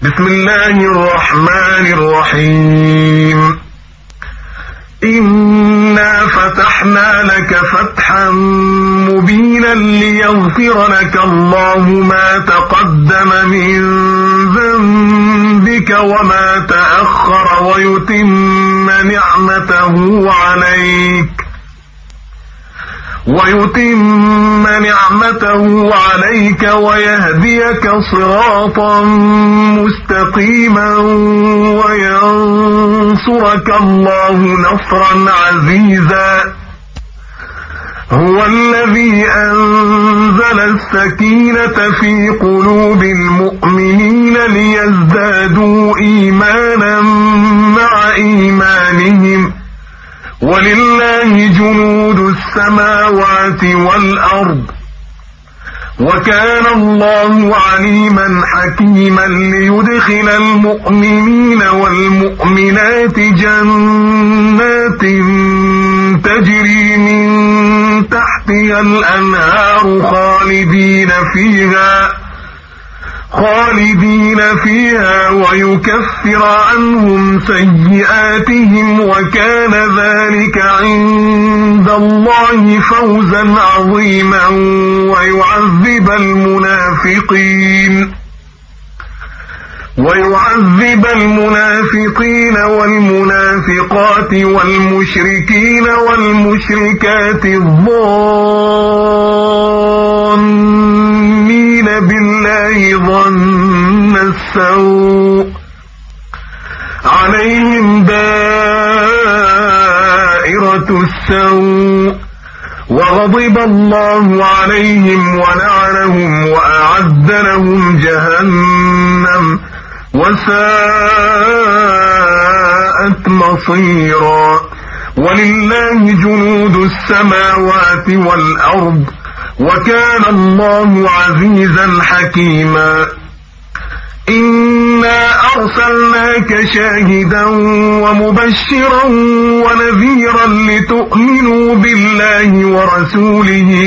بسم الله الرحمن الرحيم. إنا فتحنا لك فتحا مبينا ليغفر لك الله ما تقدم من ذنبك وما تأخر ويتم نعمته عليك ويهديك صراطا مستقيما وينصرك الله نصرا عزيزا. هو الذي أنزل السكينة في قلوب المؤمنين ليزدادوا إيمانا مع إيمانهم ولله جنود السماوات والأرض وكان الله عليما حكيما ليدخل المؤمنين والمؤمنات جنات تجري من تحتها الأنهار خالدين فيها ويكفر عنهم سيئاتهم وكان ذلك عند الله فوزا عظيما ويعذب المنافقين والمنافقات والمشركين والمشركات الظانين بالله ظن السوء عليهم دائرة السوء وغضب الله عليهم ولعنهم وأعد لهم جهنم وساءت مصيرا. ولله جنود السماوات والأرض وكان الله عزيزا حكيما. إنا أرسلناك شاهدا ومبشرا ونذيرا لتؤمنوا بالله ورسوله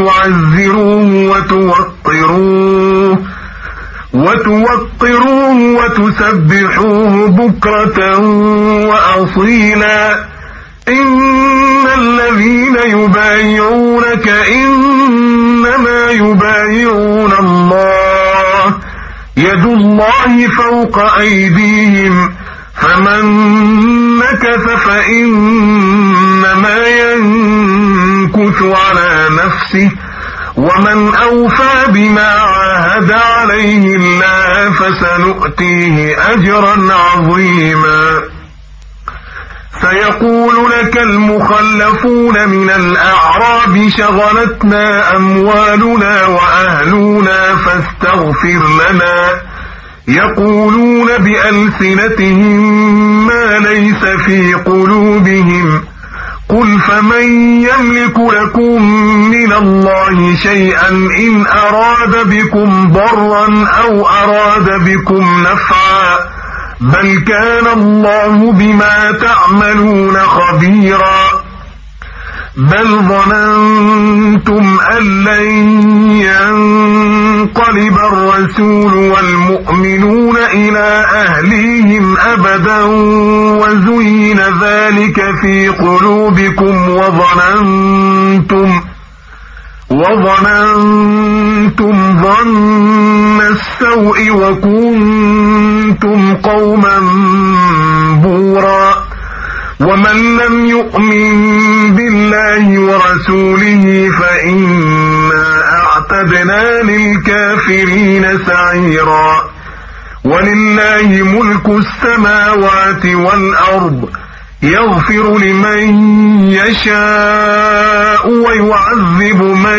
وتوقروه وتسبحوه بكرة وأصيلا. إن الذين يبايعونك إنما يبايعون الله يد الله فوق أيديهم فمن نكث فإنما ينكث على نفسه ومن أوفى بما عاهد عليه الله فسنؤتيه أجرا عظيما. سيقول لك المخلفون من الأعراب شغلتنا أموالنا وأهلنا فاستغفر لنا يقولون بألسنتهم ما ليس في قلوبهم قل فمن يملك لكم من الله شيئا إن أراد بكم ضرا أو أراد بكم نفعا بل كان الله بما تعملون خبيرا. بل ظننتم أن لن ينقلب الرسول والمؤمنون إلى أهليهم أبدا وزين ذلك في قلوبكم وظننتم ظن السوء وكنتم قوما بورا. ومن لم يؤمن بالله ورسوله فإنا أعتدنا للكافرين سعيرا. ولله ملك السماوات والأرض يغفر لمن يشاء ويعذب من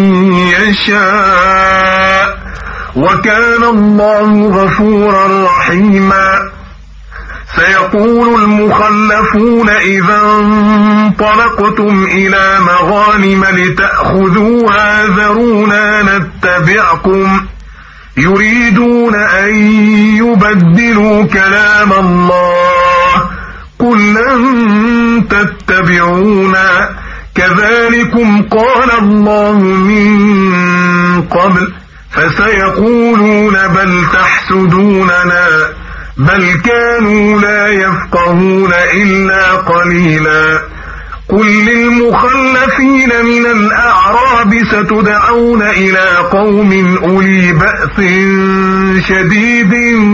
يشاء وكان الله غفورا رحيما. سيقول المخلفون إذا انطلقتم إلى مغانم لتأخذوها ذرونا نتبعكم يريدون أن يبدلوا كلام الله قل لن تتبعونا كذلكم قال الله من قبل فسيقولون بل تحسدوننا بل كانوا لا يفقهون إلا قليلا. قل للمخلفين من الأعراب ستدعون إلى قوم أولي بأس شديد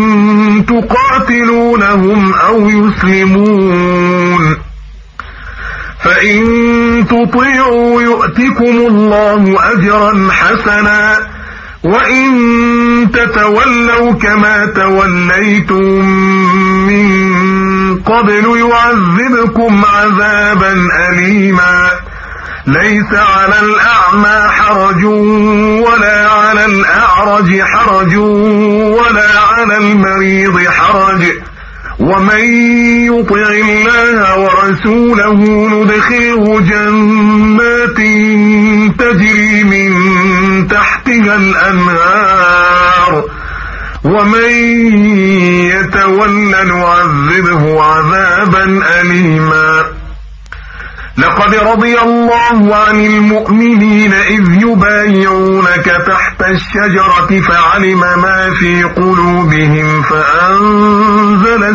تقاتلونهم أو يسلمون، فإن تطيعوا يؤتكم الله أجرا حسنا، وإن تتولوا كما توليتم من قبل يعذبكم عذابا أليما. ليس على الأعمى حرج ولا على الأعرج حرج ولا على المريض حرج، ومن يطع الله ورسوله ندخله جنات تجري من تحتها الأنهار، ومن يتول نعذبه عذابا أليما. لقد رضي الله عن المؤمنين إذ يبايعونك تحت الشجرة فعلم ما في قلوبهم فأنزل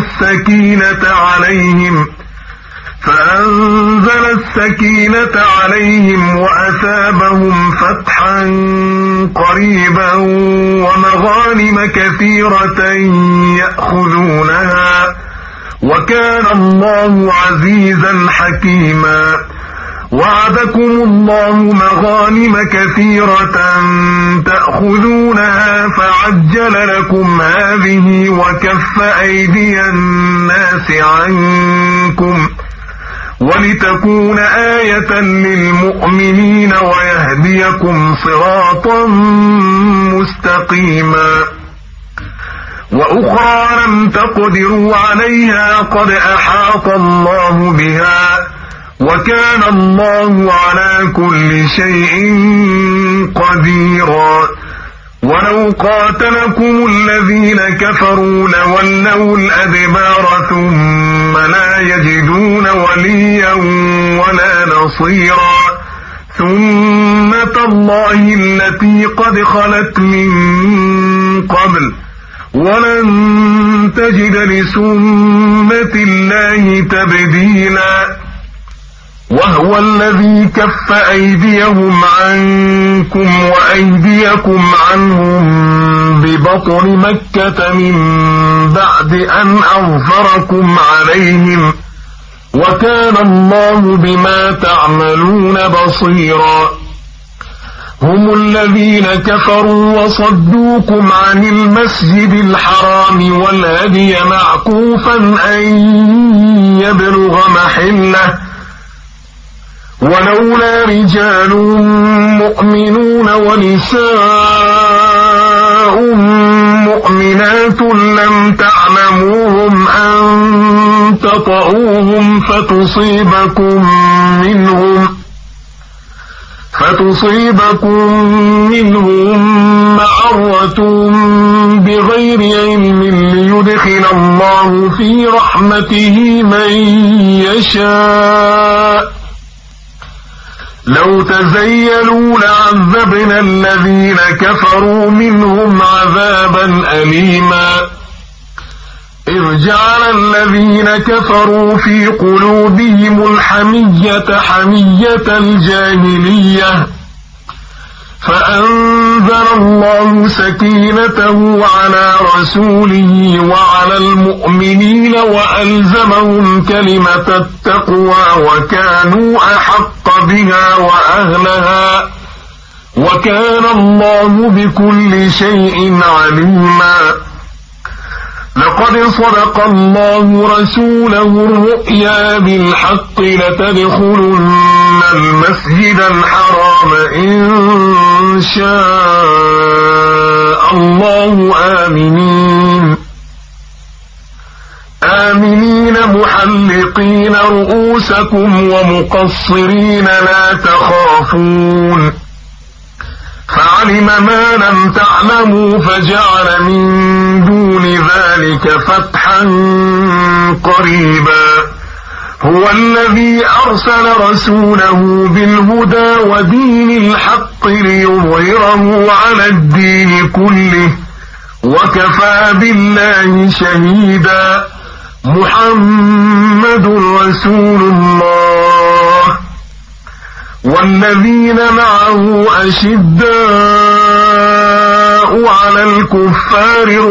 السكينة عليهم وأثابهم فتحا قريبا ومغانم كثيرة يأخذونها، وكان الله عزيزا حكيما. وعدكم الله مغانم كثيرة تأخذونها فعجل لكم هذه وكف أيدي الناس عنكم ولتكون آية للمؤمنين ويهديكم صراطا مستقيما. وأخرى لم تقدروا عليها قد أحاط الله بها، وكان الله على كل شيء قديرا. ولو قاتلكم الذين كفروا لولوا الأدبار ثم لا يجدون وليا ولا نصيرا، سنة الله التي قد خلت من قبل ولن تجد لسنة الله تبديلا. وهو الذي كف أيديهم عنكم وأيديكم عنهم ببطن مكة من بعد أن أظفركم عليهم، وكان الله بما تعملون بصيرا. هم الذين كفروا وصدوكم عن المسجد الحرام والهدي معكوفا أن يبلغ محله، ولولا رجال مؤمنون ونساء مؤمنات لم تعلموهم أن تطؤوهم فتصيبكم منهم معرة بغير علم ليدخل الله في رحمته من يشاء. لو تزيلوا لعذبنا الذين كفروا منهم عذابا أليما. إذ جعل الذين كفروا في قلوبهم الحمية حمية الجاهلية، فأنزل الله سكينته على رسوله وعلى المؤمنين وألزمهم كلمة التقوى وكانوا أحق بها وأهلها، وكان الله بكل شيء عليما. لقد صدق الله رسوله الرؤيا بالحق لتدخلن المسجد الحرام إن شاء الله آمنين محلقين رؤوسكم ومقصرين لا تخافون، فعلم ما لم تعلموا فجعل من دون ذلك فتحا قريبا. هو الذي أرسل رسوله بالهدى ودين الحق ليظهره على الدين كله وكفى بالله شهيدا. محمد رسول الله والذين معه أشداء على الكفار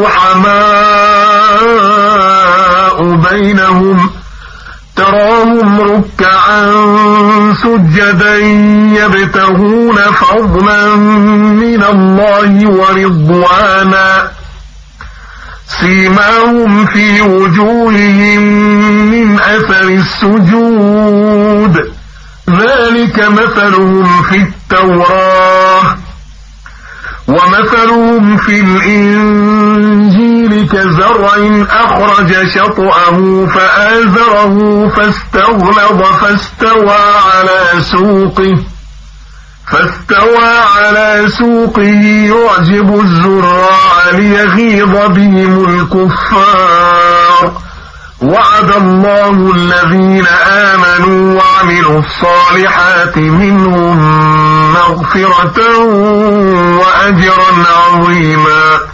رحماء بينهم تراهم ركعا سجدا يبتغون فضلا من الله ورضوانا سيماهم في وجوههم من أثر السجود ذلك مثلهم في التوراة ومثلهم في الإنجيل كزرع أخرج شطأه فآزره فاستغلظ فاستوى على سوقه يعجب الزراع ليغيظ بهم الكفار. وعد الله الذين آمنوا وعملوا الصالحات منهم مغفرة وأجرا عظيما.